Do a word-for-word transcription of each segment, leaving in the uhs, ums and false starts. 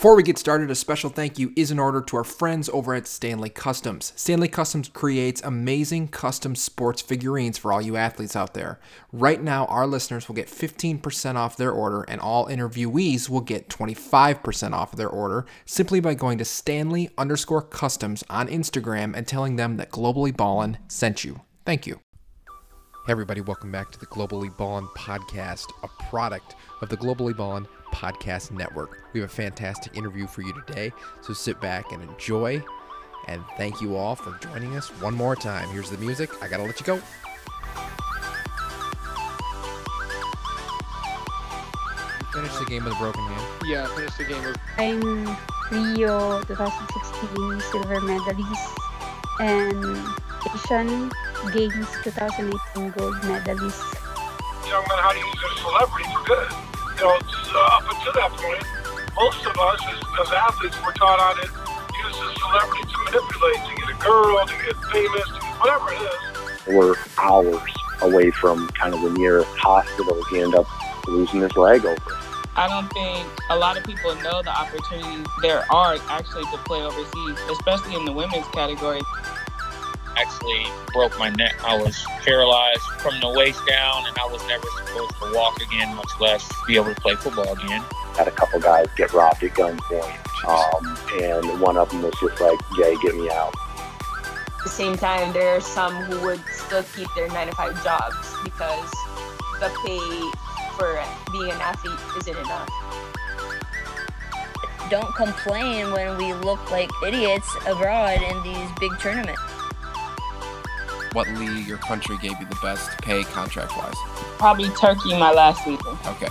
Before we get started, a special thank you is in order to our friends over at Stanley Customs. Stanley Customs creates amazing custom sports figurines for all you athletes out there. Right now, our listeners will get fifteen percent off their order, and all interviewees will get twenty-five percent off of their order simply by going to Stanley underscore Customs on Instagram and telling them that Globally Ballin sent you. Thank you. Hey everybody, welcome back to the Globally Ballin podcast, a product of the Globally Ballin Podcast Network. We have a fantastic interview for you today, so sit back and enjoy, and thank you all for joining us one more time. Here's the music. I gotta let you go. Finish the game with a broken hand. Yeah, finish the game with... I'm Rio twenty sixteen silver medalist and Asian Games twenty eighteen gold medalist. Young men how to use their celebrity for good. You know, uh, up until that point, most of us as, as athletes were taught how to use the celebrity to manipulate, to get a girl, to get famous, to get whatever it is. We're hours away from kind of the nearest hospital. He ended up losing his leg over it. I don't think a lot of people know the opportunities there are actually to play overseas, especially in the women's category. Actually broke my neck. I was paralyzed from the waist down, and I was never supposed to walk again, much less be able to play football again. Had a couple guys get robbed at gunpoint, um, and one of them was just like, Jay, get me out. At the same time, there are some who would still keep their nine to five jobs because the pay for being an athlete isn't enough. Don't complain when we look like idiots abroad in these big tournaments. What league or country gave you the best pay contract-wise? Probably Turkey my last season. Okay.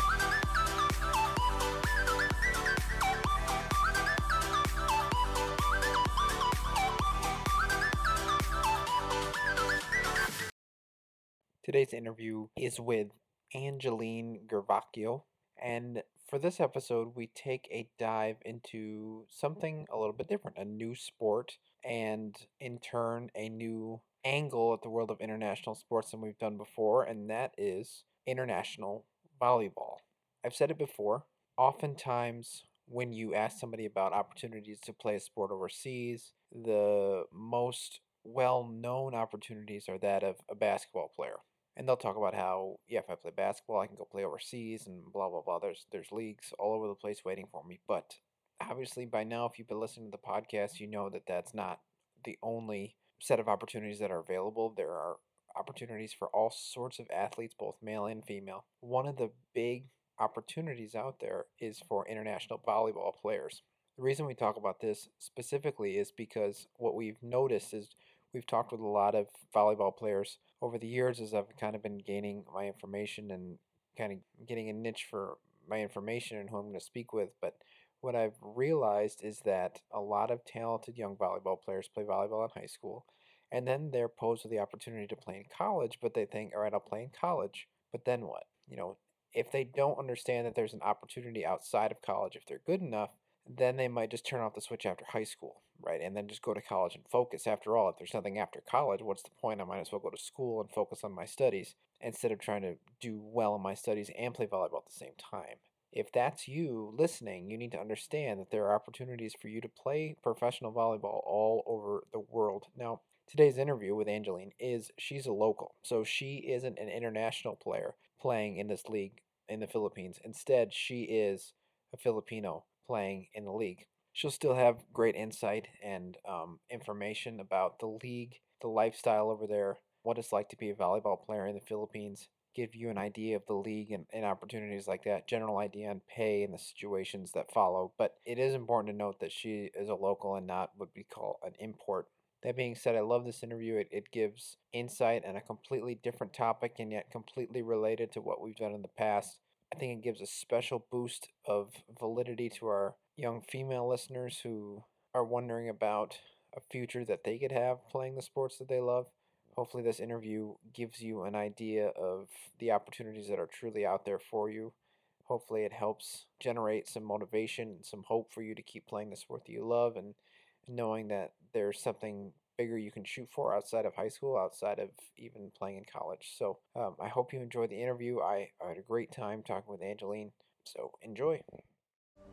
Today's interview is with Angeline Gervacchio, and for this episode, we take a dive into something a little bit different, a new sport, and in turn, a new angle at the world of international sports than we've done before, and that is international volleyball. I've said it before, oftentimes when you ask somebody about opportunities to play a sport overseas, the most well-known opportunities are that of a basketball player. And they'll talk about how, yeah, if I play basketball, I can go play overseas and blah, blah, blah. There's there's leagues all over the place waiting for me. But obviously by now, if you've been listening to the podcast, you know that that's not the only set of opportunities that are available. There are opportunities for all sorts of athletes, both male and female. One of the big opportunities out there is for international volleyball players. The reason we talk about this specifically is because what we've noticed is we've talked with a lot of volleyball players over the years as I've kind of been gaining my information and kind of getting a niche for my information and who I'm going to speak with. But what I've realized is that a lot of talented young volleyball players play volleyball in high school, and then they're posed with the opportunity to play in college, but they think, all right, I'll play in college, but then what? You know, if they don't understand that there's an opportunity outside of college, if they're good enough, then they might just turn off the switch after high school, right? And then just go to college and focus. After all, if there's nothing after college, what's the point? I might as well go to school and focus on my studies instead of trying to do well in my studies and play volleyball at the same time. If that's you listening, you need to understand that there are opportunities for you to play professional volleyball all over the world. Now, today's interview with Angeline is she's a local, so she isn't an international player playing in this league in the Philippines. Instead, she is a Filipino playing in the league. She'll still have great insight and um, information about the league, the lifestyle over there, what it's like to be a volleyball player in the Philippines, give you an idea of the league and, and opportunities like that, general idea on pay and the situations that follow. But it is important to note that she is a local and not what we call an import. That being said, I love this interview. It, it gives insight on a completely different topic and yet completely related to what we've done in the past. I think it gives a special boost of validity to our young female listeners who are wondering about a future that they could have playing the sports that they love. Hopefully this interview gives you an idea of the opportunities that are truly out there for you. Hopefully it helps generate some motivation and some hope for you to keep playing the sport that you love, and knowing that there's something bigger you can shoot for outside of high school, outside of even playing in college. So um, I hope you enjoyed the interview. I, I had a great time talking with Angeline, so enjoy.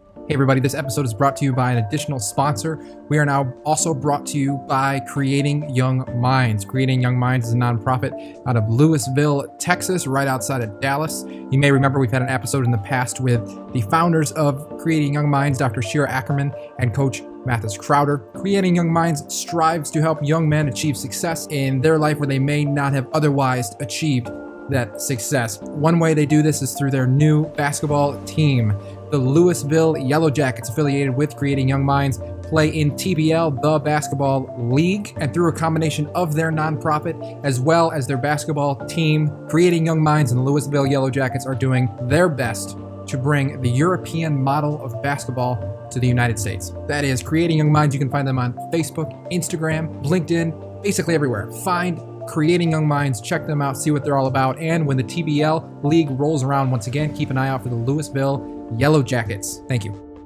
Hey everybody, this episode is brought to you by an additional sponsor. We are now also brought to you by Creating Young Minds. Creating Young Minds is a nonprofit out of Lewisville, Texas, right outside of Dallas. You may remember we've had an episode in the past with the founders of Creating Young Minds, Doctor Shira Ackerman and Coach Mathis Crowder. Creating Young Minds strives to help young men achieve success in their life where they may not have otherwise achieved that success. One way they do this is through their new basketball team. The Lewisville Yellow Jackets, affiliated with Creating Young Minds, play in T B L, the Basketball League, and through a combination of their nonprofit as well as their basketball team, Creating Young Minds and the Lewisville Yellow Jackets are doing their best to bring the European model of basketball to the United States. That is Creating Young Minds. You can find them on Facebook, Instagram, LinkedIn, basically everywhere. Find Creating Young Minds, check them out, see what they're all about. And when the T B L League rolls around once again, keep an eye out for the Lewisville Yellow Jackets. Thank you.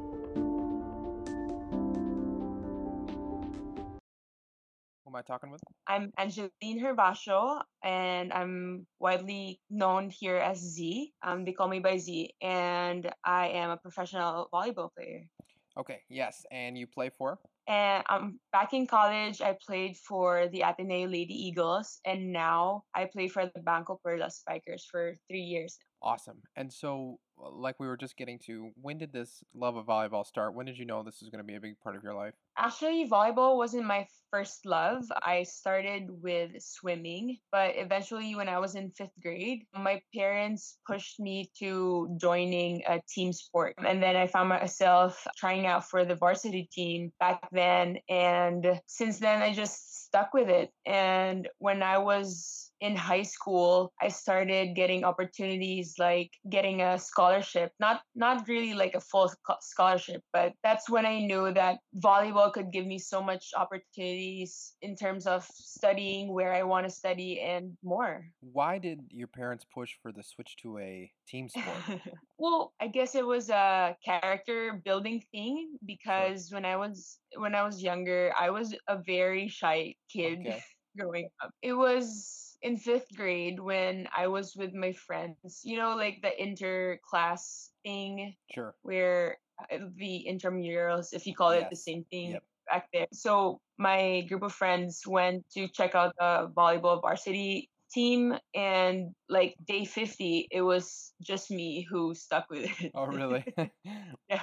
Who am I talking with? I'm Angeline Herbacio, and I'm widely known here as Z. Um, they call me by Z, and I am a professional volleyball player. Okay, yes, and you play for? And um, back in college, I played for the Ateneo Lady Eagles, and now I play for the Banco Perla Spikers for three years. Awesome. And so, like we were just getting to, when did this love of volleyball start? When did you know this was going to be a big part of your life? Actually, volleyball wasn't my first love. I started with swimming, but eventually, when I was in fifth grade, my parents pushed me to joining a team sport. And then I found myself trying out for the varsity team back then. And since then, I just stuck with it. And when I was in high school, I started getting opportunities like getting a scholarship, not not really like a full scho- scholarship, but that's when I knew that volleyball could give me so much opportunities in terms of studying where I want to study and more. Why did your parents push for the switch to a team sport? Well, I guess it was a character building thing because when I was when I was younger, I was a very shy kid Okay. growing up. It was in fifth grade when I was with my friends, you know, like the inter-class thing Sure. where uh, the intramurals, if you call it the Yes. same thing Yep. back there. So my group of friends went to check out the volleyball varsity team, and like day fifty, it was just me who stuck with it. Oh, really? Yeah.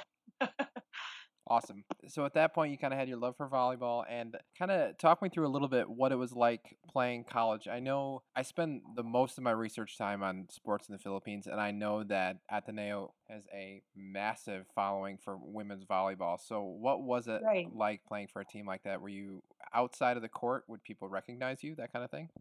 Awesome. So at that point, you kind of had your love for volleyball, and kind of talk me through a little bit what it was like playing college. I know I spend the most of my research time on sports in the Philippines, and I know that Ateneo has a massive following for women's volleyball. So what was it Right. like playing for a team like that? Were you outside of the court? Would people recognize you? That kind of thing?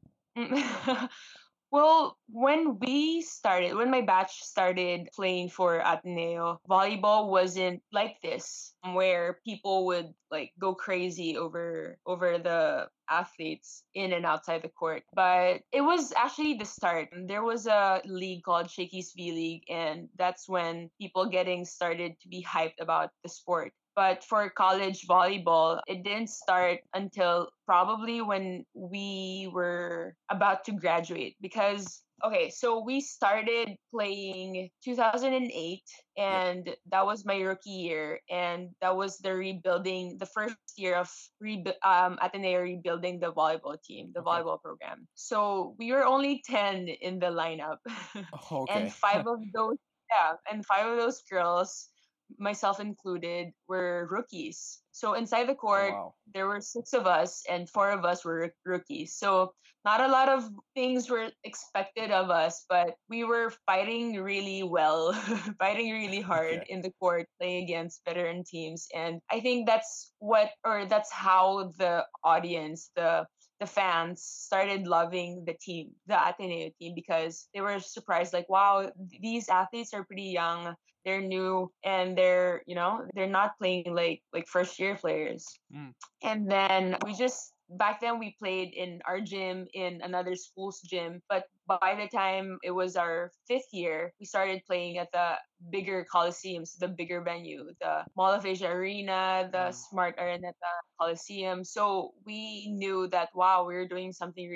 Mm. Well, when we started, when my batch started playing for Ateneo, volleyball wasn't like this, where people would like go crazy over over the athletes in and outside the court. But it was actually the start. There was a league called Shakey's V League, and that's when people getting started to be hyped about the sport. But for college volleyball, it didn't start until probably when we were about to graduate. Because, okay, so we started playing two thousand eight, Yep. and that was my rookie year. And that was the rebuilding, the first year of rebu- um, Ateneo rebuilding the volleyball team, the Okay. volleyball program. So we were only ten in the lineup. Oh, And okay. five of those, yeah, and five of those girls, myself included, were rookies. So inside the Oh, court, wow. there were six of us, and four of us were rook- rookies. So not a lot of things were expected of us, but we were fighting really well, fighting really hard Okay. in the court, playing against veteran teams. And I think that's what, or that's how the audience, the the fans started loving the team, the Ateneo team, because they were surprised, like, wow, these athletes are pretty young, they're new, and they're, you know, they're not playing like like first year players. Mm. And then we just, back then we played in our gym, in another school's gym, but by the time it was our fifth year, we started playing at the bigger coliseums, the bigger venue, the Mall of Asia Arena, the Mm. Smart Araneta Coliseum. So we knew that, wow, we were doing something really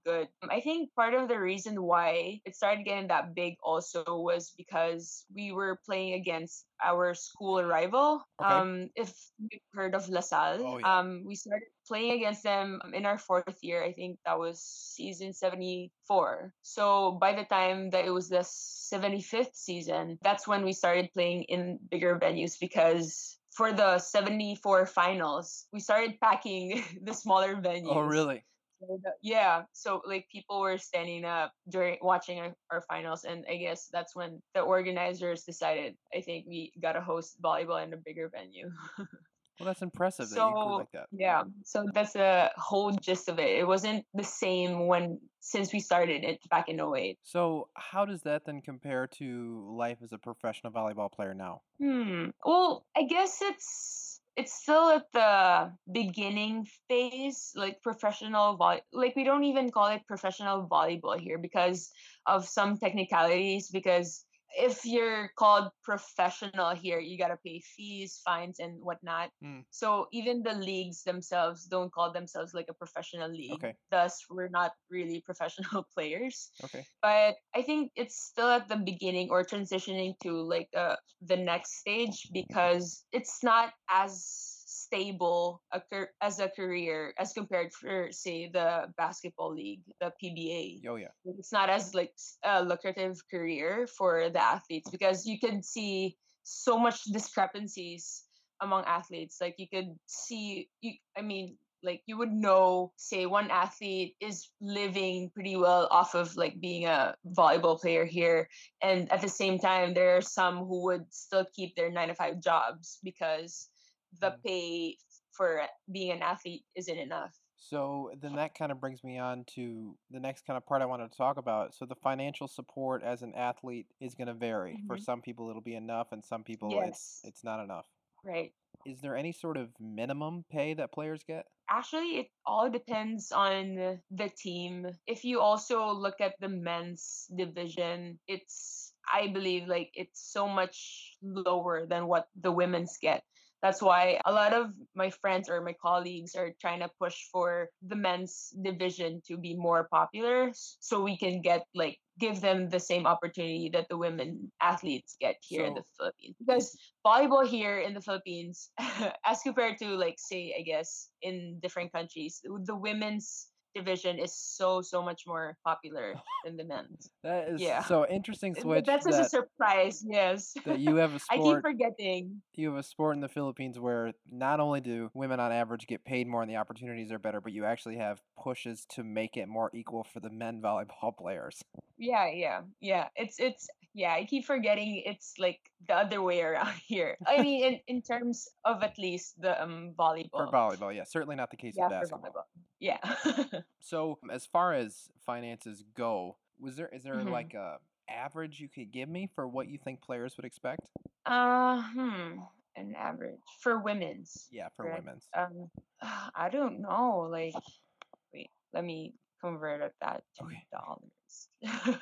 good. I think part of the reason why it started getting that big also was because we were playing against our school rival. Okay. Um, if you've heard of LaSalle, Oh, yeah. um, we started playing against them in our fourth year. I think that was season seventy-four. So by the time that it was the seventy-fifth season, that's when we started playing in bigger venues because for the seventy-four finals, we started packing the smaller venues. Oh, really? So the- yeah, so like people were standing up during watching our, our finals, and I guess that's when the organizers decided, I think we gotta host volleyball in a bigger venue. Well, that's impressive that you grew So like that. yeah, so that's the whole gist of it. It wasn't the same when since we started it back in oh eight. So, how does that then compare to life as a professional volleyball player now? Hmm. Well, I guess it's it's still at the beginning phase, like professional volley. Like we don't even call it professional volleyball here because of some technicalities. Because if you're called professional here, you gotta pay fees, fines, and whatnot. Mm. So even the leagues themselves don't call themselves like a professional league. Okay. Thus, we're not really professional players. Okay. But I think it's still at the beginning or transitioning to like uh, the next stage because it's not as stable a car- as a career as compared for say the basketball league, the P B A. Oh, yeah. It's not as like s- a lucrative career for the athletes because you can see so much discrepancies among athletes. Like you could see you I mean like you would know say one athlete is living pretty well off of like being a volleyball player here, and at the same time there are some who would still keep their nine to five jobs because the Mm. pay for being an athlete isn't enough. So then that kind of brings me on to the next kind of part I wanted to talk about. So the financial support as an athlete is going to vary. For Mhm. some people it'll be enough and some people it's Yes, it's not enough. right. Is there any sort of minimum pay that players get? Actually, it all depends on the team. If you also look at the men's division, it's, I believe, like it's so much lower than what the women's get. That's why a lot of my friends or my colleagues are trying to push for the men's division to be more popular s- so we can get like give them the same opportunity that the women athletes get here in the So Philippines. Because volleyball here in the Philippines, as compared to like say, I guess in different countries, the women's division is so so much more popular than the men's. that is Yeah, so interesting Th- switch that's just a that surprise. Yes, that you have a I keep sport forgetting. you have a sport in the Philippines where not only do women on average get paid more and the opportunities are better, but you actually have pushes to make it more equal for the men volleyball players. Yeah, yeah, yeah. It's it's yeah. I keep forgetting it's like the other way around here. I mean, in in terms of at least the um For volleyball. volleyball, yeah, certainly not the case with Yeah, for basketball. volleyball. Yeah. So, as far as finances go, was there is there hmm like a average you could give me for what you think players would expect? Uh, hmm. An average for women's, Yeah, for correct? women's. Um, I don't know. Like, wait, let me convert it that to Okay. dollars.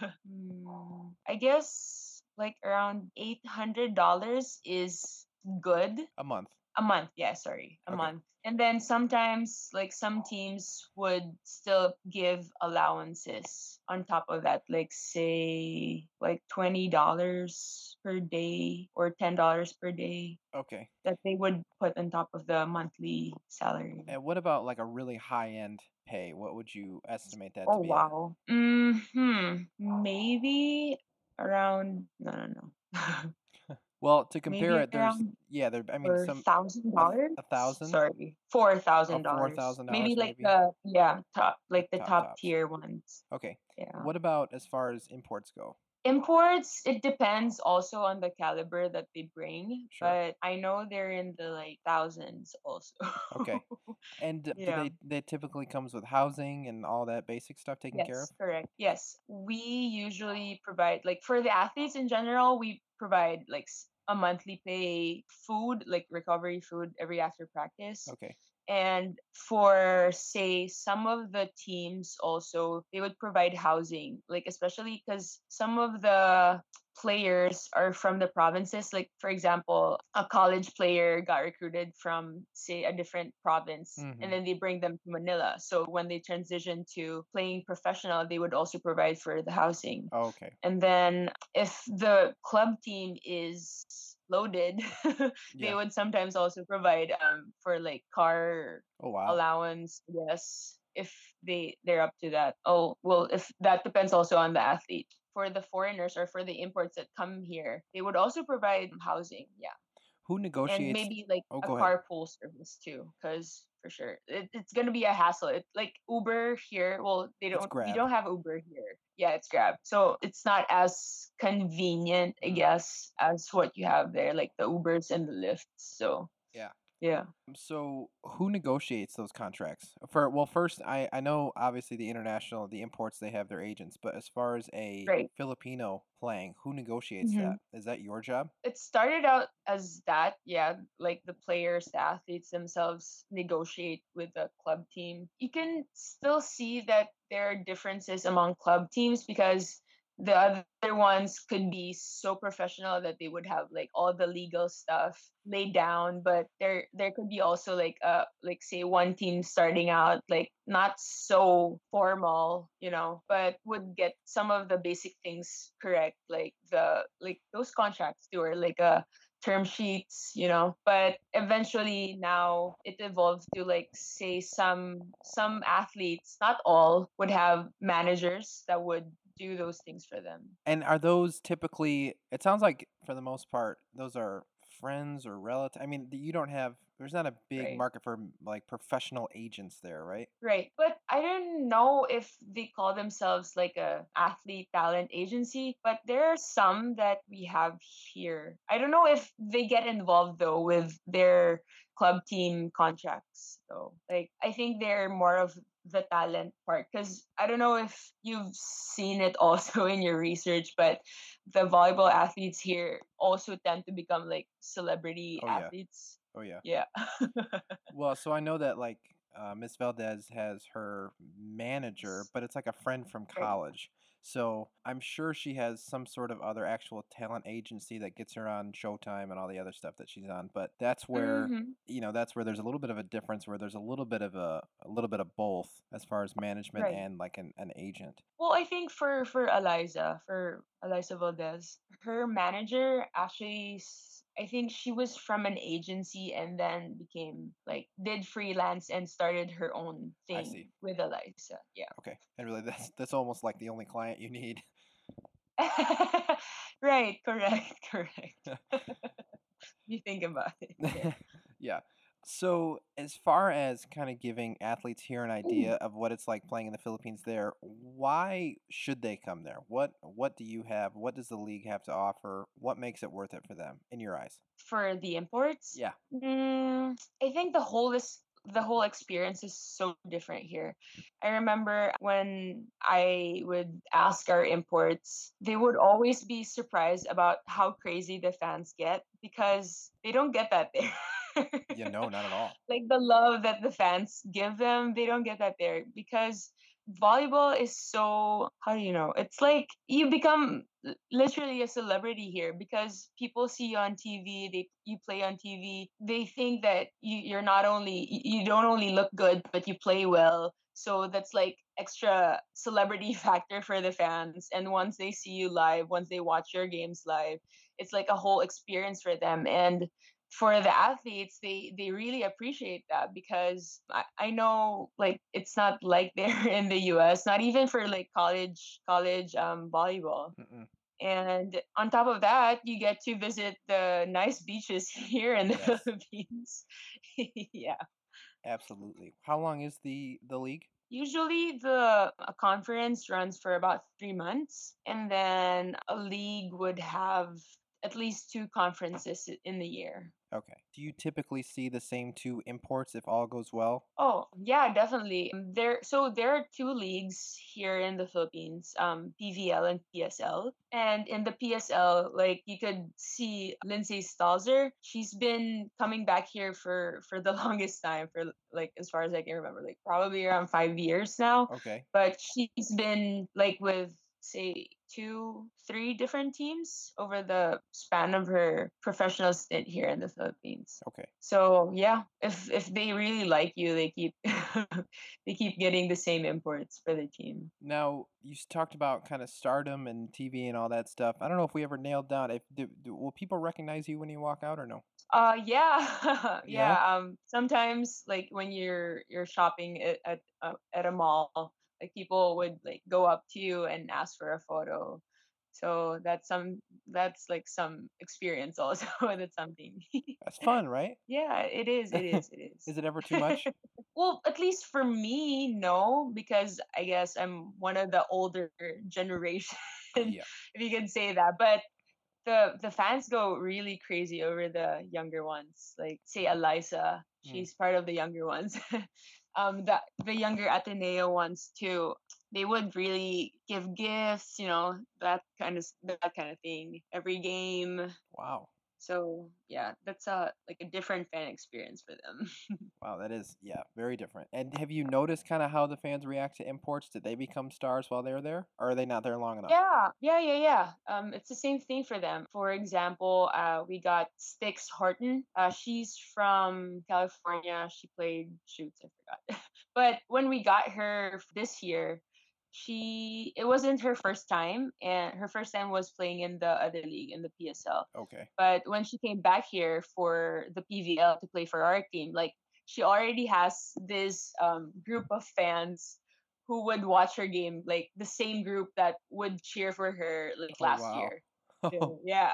Hmm, I guess like around eight hundred dollars is good. A month. A month, yeah, sorry, a Okay. month. And then sometimes, like some teams would still give allowances on top of that, like say, like twenty dollars per day or ten dollars per day Okay. that they would put on top of the monthly salary. And what about like a really high end pay? What would you estimate that to Oh be at? wow. Hmm. Maybe around no no no. Well, to compare Maybe it, there's around yeah, there. I mean, for some thousand a, th- dollars. a thousand, Sorry, four a thousand four dollars. thousand Maybe dollars like maybe. the yeah top The like the top top tops. tier ones. Okay. Yeah. What about as far as imports go? Imports, it depends also on the caliber that they bring, Sure. but I know they're in the like thousands also. Okay. And uh, do Yeah. they they typically comes with housing and all that basic stuff taken care of? Yes, correct. Yes, we usually provide like for the athletes in general, we provide like s- a monthly pay food, like recovery food every after practice. Okay. And for, say, some of the teams also, they would provide housing, like especially because some of the players are from the provinces. Like, for example, a college player got recruited from, say, a different province, and Mm-hmm. then they bring them to Manila. So when they transition to playing professional, they would also provide for the housing. Oh, okay. And then if the club team is loaded, they Yeah. would sometimes also provide um for like car Oh, wow. allowance, yes, if they they're up to that. Oh, well, if that depends also on the athlete. For the foreigners or for the imports that come here, they would also provide housing, yeah, Who and negotiates? maybe like Oh, a go ahead. carpool service too, because for sure it, it's gonna be a hassle. It's like Uber here. Well, they It's don't. We Grab. don't have Uber here. Yeah, it's Grab. So it's not as convenient, I Mm. guess, as what you have there, like the Ubers and the Lyfts. So Yeah. yeah. So who negotiates those contracts? For well, first I I know obviously the international, the imports, they have their agents, but as far as a Right. Filipino playing, who negotiates hmm that? Is that your job? It started out as that, yeah, like the players, the athletes themselves negotiate with the club team. You can still see that there are differences among club teams because the other ones could be so professional that they would have like all the legal stuff laid down, but there there could be also like uh like say one team starting out like not so formal, you know, but would get some of the basic things correct, like the like those contracts too, or like a term sheets, you know. But eventually now it evolves to like say some some athletes, not all, would have managers that would do those things for them. And are those typically, it sounds like for the most part, those are friends or relatives. I mean, you don't have, there's not a big Right. market for like professional agents there, right? Right. But I don't know if they call themselves like a athlete talent agency, but there are some that we have here. I don't know if they get involved though with their club team contracts. So like I think they're more of the talent part, because I don't know if you've seen it also in your research, but the volleyball athletes here also tend to become like celebrity Oh, yeah. athletes. Oh, yeah. Yeah. Well, so I know that like uh, Miss Valdez has her manager, but it's like a friend from Right. college. So I'm sure she has some sort of other actual talent agency that gets her on Showtime and all the other stuff that she's on. But that's where, hmm you know, that's where there's a little bit of a difference, where there's a little bit of a a little bit of both as far as management Right. and like an, an agent. Well, I think for for Eliza, for Eliza Valdez, her manager actually, s- I think she was from an agency and then became like did freelance and started her own I thing see. with Eliza. Yeah. Okay. And really that's that's almost like the only client you need. Right. Correct. Correct. You think about it. Yeah. Yeah. So, as far as kind of giving athletes here an idea of what it's like playing in the Philippines there, why should they come there? What what do you have? What does the league have to offer? What makes it worth it for them in your eyes? For the imports, Yeah. mm, I think the whole is the whole experience is so different here. I remember when I would ask our imports, they would always be surprised about how crazy the fans get because they don't get that there. Yeah, no, not at all. Like the love that the fans give them, they don't get that there because volleyball is so, how do you know? It's like you become l- literally a celebrity here because people see you on T V, they you play on T V. They think that you, you're not only you you don't only look good, but you play well. So that's like extra celebrity factor for the fans. And once they see you live, once they watch your games live, it's like a whole experience for them. And for the athletes, they they really appreciate that because I, I know like it's not like there in the U S, not even for like college college um volleyball. Mm-mm. And on top of that, you get to visit the nice beaches here in the Yes, Philippines. Yeah. absolutely. How long is the the league? Usually the a conference runs for about three months, and then a league would have at least two conferences i- in the year. Okay. Do you typically see the same two imports if all goes well? Oh, yeah, definitely. Um, There, so there are two leagues here in the Philippines, um, P V L and P S L. And in the P S L, like you could see Lindsay Stalzer. She's been coming back here for for the longest time, for like as far as I can remember, like probably around five years now. Okay. But she's been like with say two, three different teams over the span of her professional stint here in the Philippines. Okay. So yeah, if if they really like you, they keep they keep getting the same imports for the team. Now, you s- talked about kind of stardom and T V and all that stuff. I don't know if we ever nailed down if do, do, will people recognize you when you walk out or no? Uh yeah. Yeah. Yeah, um sometimes like when you're you're shopping at at, uh, at a mall, like people would like go up to you and ask for a photo. So that's some that's like some experience also. That's something. That's fun, right? Yeah, it is. It is. It is. Is it ever too much? Well, at least for me, no, because I guess I'm one of the older generation, Yeah. if you can say that. But the the fans go really crazy over the younger ones. Like say Eliza, Mm. she's part of the younger ones. um, the the younger Ateneo ones too. They would really give gifts, you know, that kind of s- that kind of thing every game. Wow. So yeah, that's a like a different fan experience for them. Wow, that is, yeah, very different. And have you noticed kind of how the fans react to imports? Did they become stars while they're there? Or are they not there long enough? Yeah, yeah, yeah, yeah. Um, it's the same thing for them. For example, uh, we got Styx Horton. Uh, she's from California. She played shoots, I forgot. But when we got her f- this year, she it wasn't her first time, and her first time was playing in the other league in the P S L. Okay. But when she came back here for the P V L to play for our team, like she already has this um, group of fans who would watch her game, like the same group that would cheer for her like Oh, last wow. year. So, yeah.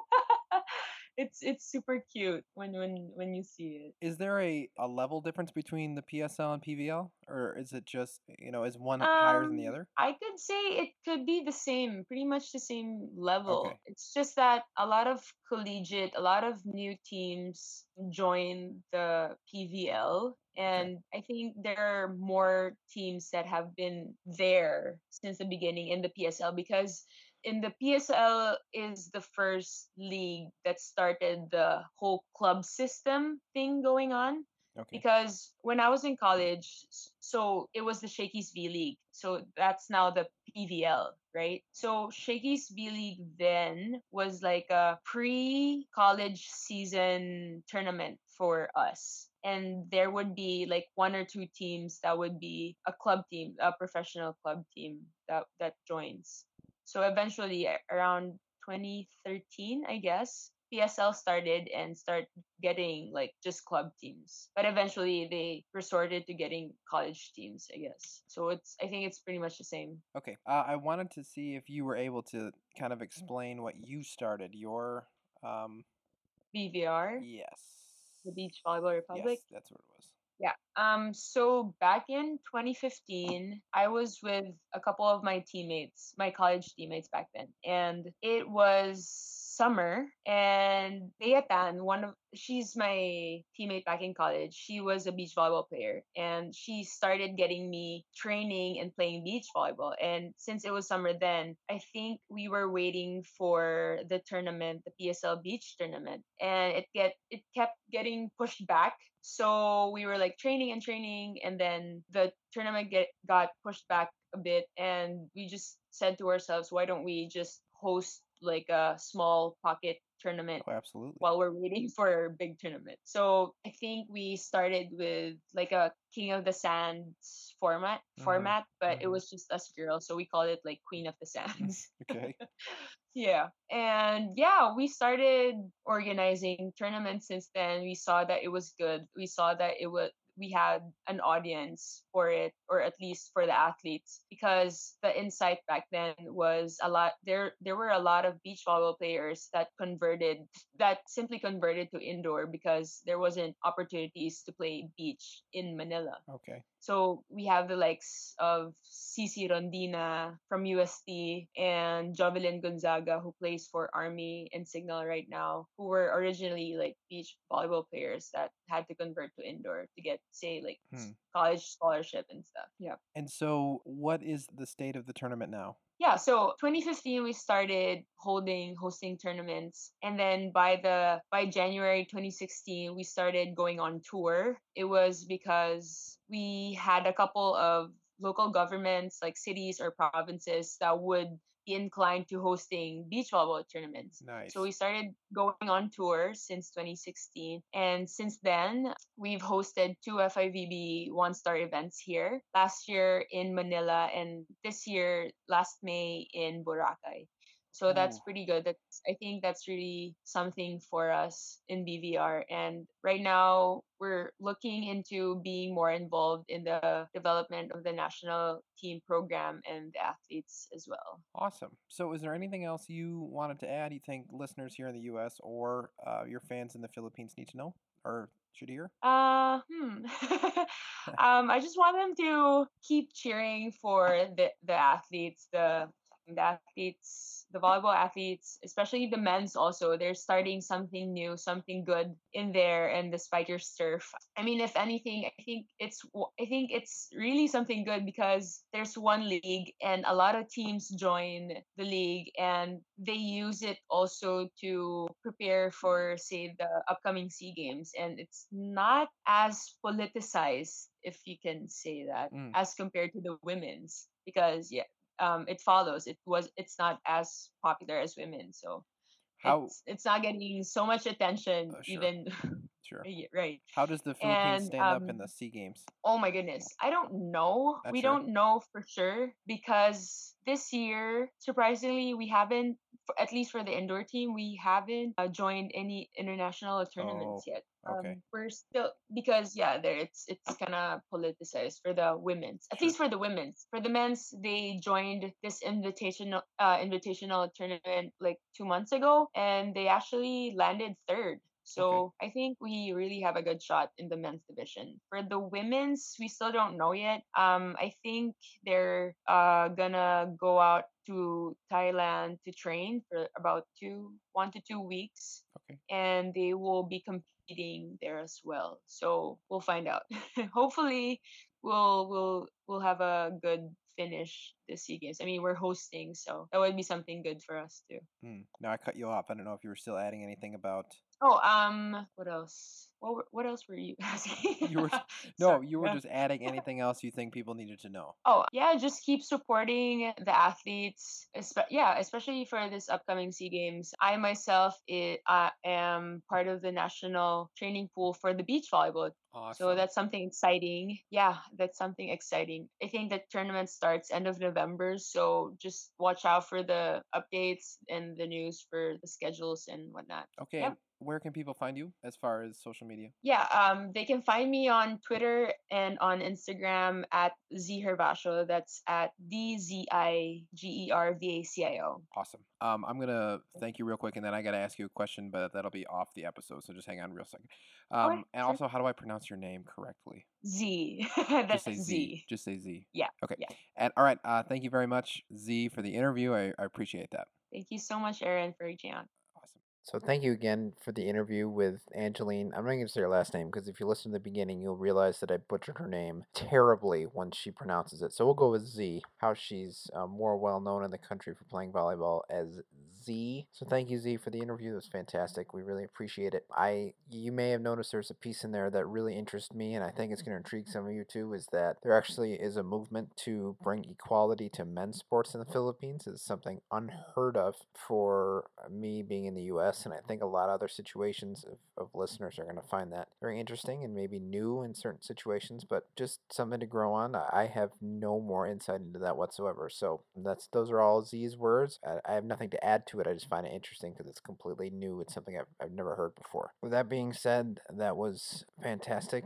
it's it's super cute when when when you see it. Is there a, a level difference between the P S L and P V L? Or is it just, you know, is one higher than the Um, other? I could say it could be the same, pretty much the same Okay. level. It's just that a lot of collegiate, a lot of new teams join the P V L. Okay. And I think there are more teams that have been there since the beginning in the P S L, because in the P S L is the first league that started the whole club system thing going on. Okay. Because when I was in college, s- so it was the Shakey's V League. So that's now the P V L, right? So Shakey's V League then was like a pre-college season tournament for us. And there would be like one or two teams that would be a club team, a professional club team that that joins. So eventually a- around twenty thirteen, I guess, P S L started and start getting like just club teams. But eventually they resorted to getting college teams, I guess. So it's I think it's pretty much the same. Okay. Uh, I wanted to see if you were able to kind of explain what you started your um B V R, yes. the Beach Volleyball Republic. Yes, that's what it was. Yeah. Um so back in twenty fifteen, I was with a couple of my teammates, my college teammates back then. And it was summer, and Beatan, one of she's my teammate back in college. She was a beach volleyball player, and she started getting me training and playing beach volleyball. And since it was summer then, I think we were waiting for the tournament, the P S L beach tournament, and it get it kept getting pushed back. So we were like training and training, and then the tournament get got pushed back a bit, and we just said to ourselves, why don't we just host like a small pocket tournament Oh, absolutely. while we're waiting for a big tournament. So I think we started with like a King of the Sands format Mhm. format, but it Mhm. was just us girls, so we called it like Queen of the Sands. Okay. Yeah. And yeah, we started organizing tournaments since then. We saw that it was good. We saw that it was we had an audience for it, or at least for the athletes, because the insight back then was a lot. There there were a lot of beach volleyball players that converted, that simply converted to indoor because there wasn't opportunities to play beach in Manila. Okay. So we have the likes of Cici Rondina from U S T and Jovelyn Gonzaga, who plays for Army and Signal right now, who were originally like beach volleyball players that had to convert to indoor to get, say, like Hmm. college scholarship and stuff. Yeah. And so, what is the state of the tournament now? Yeah, so twenty fifteen we started holding hosting tournaments, and then by the by January twenty sixteen we started going on tour. It was because we had a couple of local governments like cities or provinces that would be inclined to hosting beach volleyball tournaments. Nice. So we started going on tour since twenty sixteen, and since then we've hosted two F I V B one star events here. Last year in Manila, and this year last May in Boracay. So that's Ooh. pretty good. That's I think that's really something for us in B V R. And right now we're looking into being more involved in the development of the national team program and the athletes as well. Awesome. So, is there anything else you wanted to add? You think listeners here in the U S or uh, your fans in the Philippines need to know or should hear? Uh, hmm. um, I just want them to keep cheering for the the athletes, the the athletes, the volleyball athletes, especially the men's also. They're starting something new, something good in there, and the Spikers turf. I mean, if anything, I think it's w- I think it's really something good because there's one league and a lot of teams join the league, and they use it also to prepare for, say, the upcoming SEA Games, and it's not as politicized, if you can say that, Mm. as compared to the women's, because yeah, um, it follows. It was it's not as popular as women, so How? it's it's not getting so much attention, Uh, sure. even Sure. Yeah, right. How does the Philippines And stand up in um, the SEA Games? oh my goodness, I don't know. Not We sure. don't know for sure because this year, surprisingly, we haven't, for, at least for the indoor team, we haven't uh, joined any international tournaments Oh, yet. okay. Um, we're still because yeah, there it's it's kind of politicized for the women's. At Sure. least for the women's. For the men's, they joined this invitational uh, invitational tournament like two months ago, and they actually landed third. Okay. So I think we really have a good shot in the men's division. For the women's, we still don't know yet. Um, I think they're uh gonna go out to Thailand to train for about two, one to two weeks, Okay. and they will be competing there as well. So we'll find out. Hopefully, we'll we'll we'll have a good finish this SEA Games. I mean, we're hosting, so that would be something good for us too. Hmm. Now I cut you off. I don't know if you were still adding anything about. Oh, um, what else? What were- what else were you asking? You were no, Sorry. you were uh, just adding anything else you think people needed to know. Oh, yeah, just keep supporting the athletes. Espe- yeah, especially for this upcoming SEA Games. I myself I, uh, am part of the national training pool for the beach volleyball. So Awesome. that's something exciting. Yeah, that's something exciting. I think the tournament starts end of November, so just watch out for the updates and the news for the schedules and whatnot. Okay. Yep. And where can people find you as far as social media? Yeah, um, they can find me on Twitter and on Instagram at Z Hervasio. That's at D Z I G E R V A C I O. Awesome. Um, I'm gonna thank you real quick, and then I gotta ask you a question, but that'll be off the episode, so just hang on real second. Okay, Um, and sure. also, how do I pronounce your name correctly? Z. Just That's say Z. Z. Just say Z. Yeah, Okay. yeah. And all right. Uh, thank you very much, Z, for the interview. I, I appreciate that. Thank you so much, Aaron, for reaching out. Awesome. So thank you again for the interview with Angeline. I'm not going to say her last name because if you listen to the beginning, you'll realize that I butchered her name terribly once she pronounces it. So we'll go with Z, how she's uh, more well known in the country for playing volleyball as Z. So thank you, Z, for the interview. It was fantastic. We really appreciate it. I, you may have noticed there's a piece in there that really interests me, and I think it's going to intrigue some of you too, is that there actually is a movement to bring equality to men's sports in the Philippines. It's something unheard of for me being in the U S, and I think a lot of other situations of, of listeners are going to find that very interesting and maybe new in certain situations, but just something to grow on. I have no more insight into that whatsoever. So that's those are all Z's words. I, I have nothing to add to it. I just find it interesting because it's completely new. It's something I've, I've never heard before. With that being said, that was fantastic. It was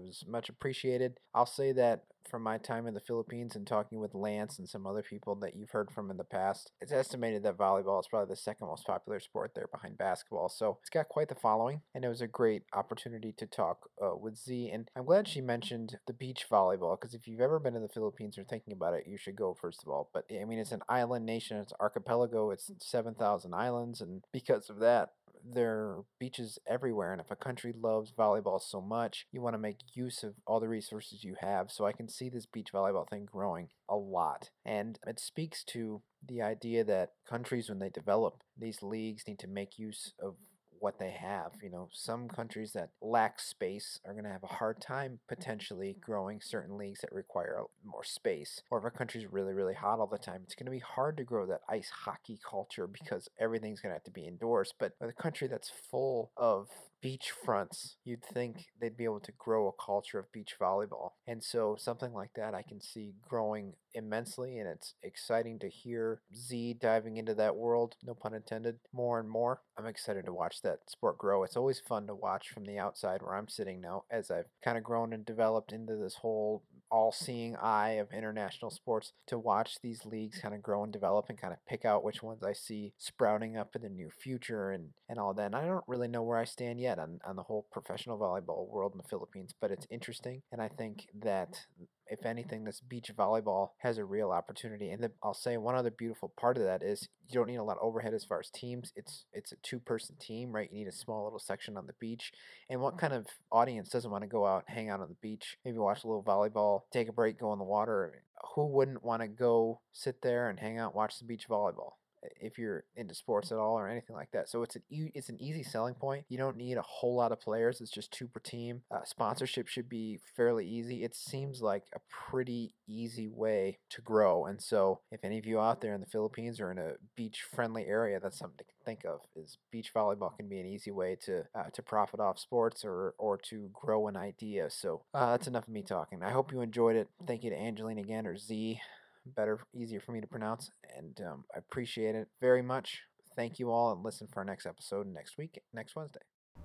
was much appreciated. I'll say that from my time in the Philippines and talking with Lance and some other people that you've heard from in the past, it's estimated that volleyball is probably the second most popular sport there behind basketball. So it's got quite the following, and it was a great opportunity to talk uh, with Z. And I'm glad she mentioned the beach volleyball, because if you've ever been in the Philippines or thinking about it, you should go, first of all. But I mean, it's an island nation, it's archipelago, it's seven thousand islands, and because of that, there are beaches everywhere, and if a country loves volleyball so much, you want to make use of all the resources you have. So I can see this beach volleyball thing growing a lot, and it speaks to the idea that countries, when they develop these leagues, need to make use of what they have. You know, some countries that lack space are going to have a hard time potentially growing certain leagues that require more space. Or if a country's really, really hot all the time, it's going to be hard to grow that ice hockey culture because everything's going to have to be indoors. But with a country that's full of beach fronts, you'd think they'd be able to grow a culture of beach volleyball. And so something like that I can see growing immensely, and it's exciting to hear Z diving into that world, no pun intended, more and more. I'm excited to watch that sport grow. It's always fun to watch from the outside where I'm sitting now, as I've kind of grown and developed into this whole all-seeing eye of international sports, to watch these leagues kind of grow and develop and kind of pick out which ones I see sprouting up in the near future and, and all that. And I don't really know where I stand yet on, on the whole professional volleyball world in the Philippines, but it's interesting, and I think that if anything, this beach volleyball has a real opportunity. And the, I'll say one other beautiful part of that is you don't need a lot of overhead as far as teams. It's it's a two-person team, right? You need a small little section on the beach. And what kind of audience doesn't want to go out, hang out on the beach, maybe watch a little volleyball, take a break, go in the water? Who wouldn't want to go sit there and hang out, watch the beach volleyball, if you're into sports at all or anything like that? So it's an e- it's an easy selling point. You don't need a whole lot of players. It's just two per team. Uh, sponsorship should be fairly easy. It seems like a pretty easy way to grow. And so if any of you out there in the Philippines or in a beach-friendly area, that's something to think of, is beach volleyball can be an easy way to uh, to profit off sports or, or to grow an idea. So uh, that's enough of me talking. I hope you enjoyed it. Thank you to Angeline again, or Z. Better, easier for me to pronounce, and um, I appreciate it very much. Thank you all, and listen for our next episode next week, next Wednesday.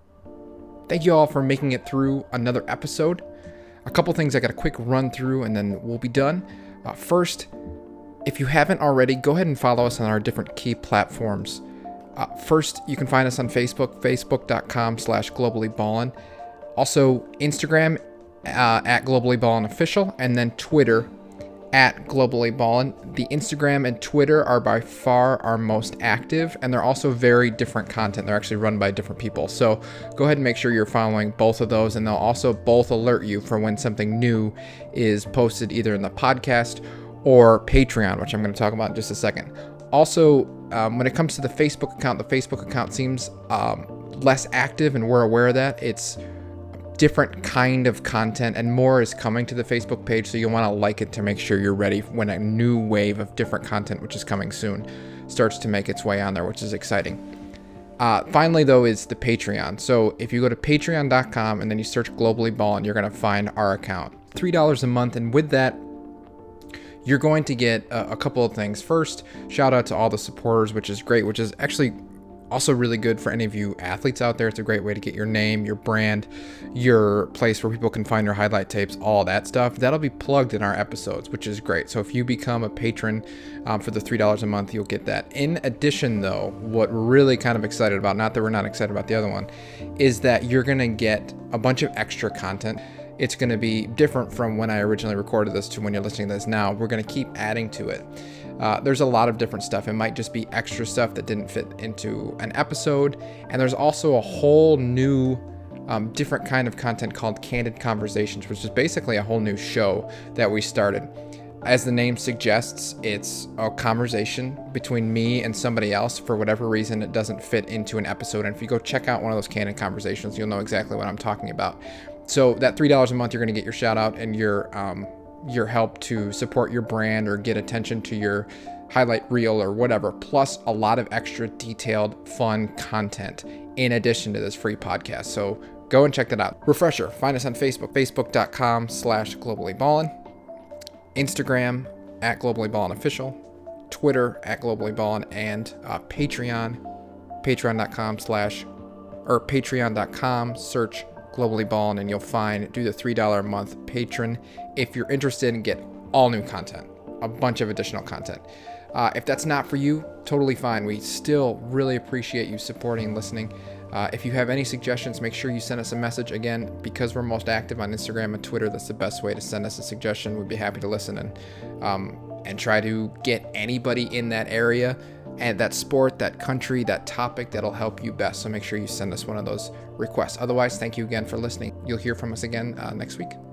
Thank you all for making it through another episode. A couple things I got a quick run through, and then we'll be done. Uh, first, if you haven't already, go ahead and follow us on our different key platforms. Uh, first, you can find us on Facebook, facebook.com slash globallyballin. Also, Instagram uh, at globallyballin official, and then Twitter at Globally Ballin. The Instagram and Twitter are by far our most active, and they're also very different content. They're actually run by different people. So go ahead and make sure you're following both of those, and they'll also both alert you for when something new is posted either in the podcast or Patreon, which I'm going to talk about in just a second. Also, um, when it comes to the Facebook account, the Facebook account seems um, less active, and we're aware of that. It's different kind of content, and more is coming to the Facebook page, so you'll want to like it to make sure you're ready when a new wave of different content, which is coming soon, starts to make its way on there, which is exciting. Uh, finally, though, is the Patreon. So if you go to patreon dot com and then you search Globally Ballin, you're going to find our account. three dollars a month, and with that, you're going to get a, a couple of things. First, shout out to all the supporters, which is great, which is actually also really good for any of you athletes out there. It's a great way to get your name, your brand, your place where people can find your highlight tapes, all that stuff. That'll be plugged in our episodes, which is great. So if you become a patron um, for the three dollars a month, you'll get that. In addition, though, what we're really kind of excited about, not that we're not excited about the other one, is that you're going to get a bunch of extra content. It's going to be different from when I originally recorded this to when you're listening to this now. We're going to keep adding to it. Uh, there's a lot of different stuff. It might just be extra stuff that didn't fit into an episode. And there's also a whole new, um, different kind of content called Candid Conversations, which is basically a whole new show that we started. As the name suggests, it's a conversation between me and somebody else. For whatever reason, it doesn't fit into an episode. And if you go check out one of those Candid Conversations, you'll know exactly what I'm talking about. So that three dollars a month, you're going to get your shout out and your um, your help to support your brand or get attention to your highlight reel or whatever, plus a lot of extra detailed, fun content in addition to this free podcast. So go and check that out. Refresher, find us on Facebook, facebook.com slash globallyballin, Instagram at globallyballin official, Twitter at globallyballin, and uh, Patreon, patreon.com slash, or patreon.com, search Globally Ballin', and you'll find do the three dollars a month patron if you're interested and get all new content, a bunch of additional content. Uh, if that's not for you, totally fine. We still really appreciate you supporting and listening. Uh, if you have any suggestions, make sure you send us a message. Again, because we're most active on Instagram and Twitter, that's the best way to send us a suggestion. We'd be happy to listen and um, and try to get anybody in that area and that sport, that country, that topic that'll help you best. So make sure you send us one of those requests. Otherwise, thank you again for listening. You'll hear from us again uh, next week.